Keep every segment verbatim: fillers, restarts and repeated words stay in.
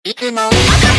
いつも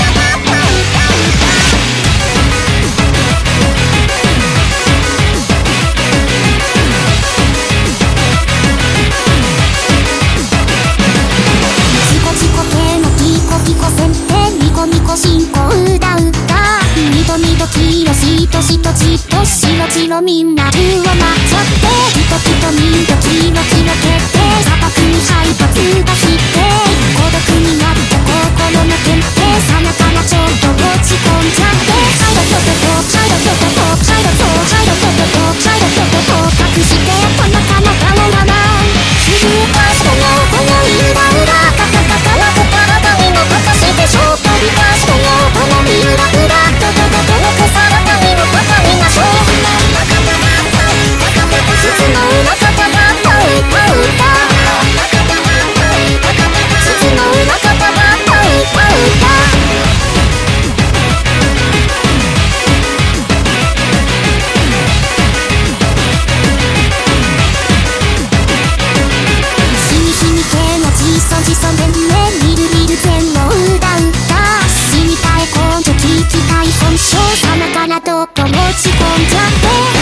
チコチコ系のピコピコせんべニコニコ進行うだうだミドミドキロシトシトチとシロチロみんなルーを待っちゃってキトキトミドキロキロ決定砂漠に配達がして孤独になって心の検定さなからちょっと落ち込んじゃってハイドトトトハイドトトトハイドトハイドトトトハイドトトト隠してこのかの顔がない気づいた人のこのゆらうらカカカカラクタラダイのかかしてしょう飛び出してよこのみゆらうらトトトトの草らダイのバカになしょう筒の裏方が歌う歌う歌筒の裏方が歌う歌う歌しみしみ系のじそじそでねみるみる全のうだうだ死にたい根性聞きたい本性さなからどっと落ち込んじゃって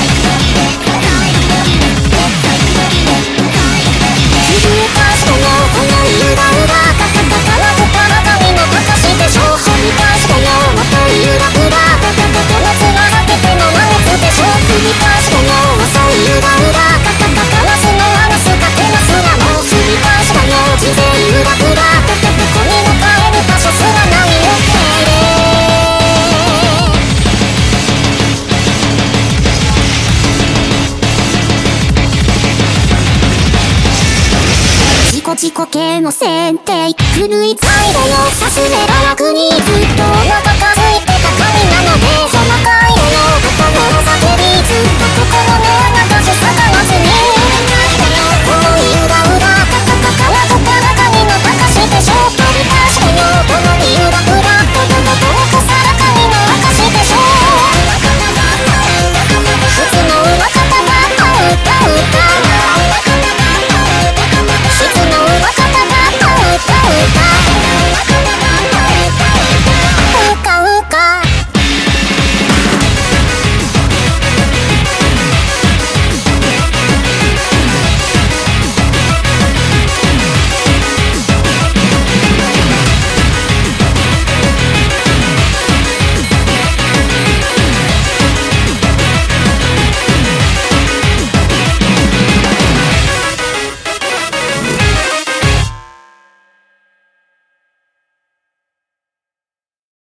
気づいた人のこのゆらうらカカカカラクタラダイのかかしてしょう飛び出してよもっとゆらうらトトトトのつらがけてのラオスでしょ繰り返してよ遅いゆらうらカカカカラスのアラスかけなすらもう繰り返したよ事前ゆらうらトトトトに向かえる場所すらないよチコチコ系の選定狂いたいだよさすれば楽にずっと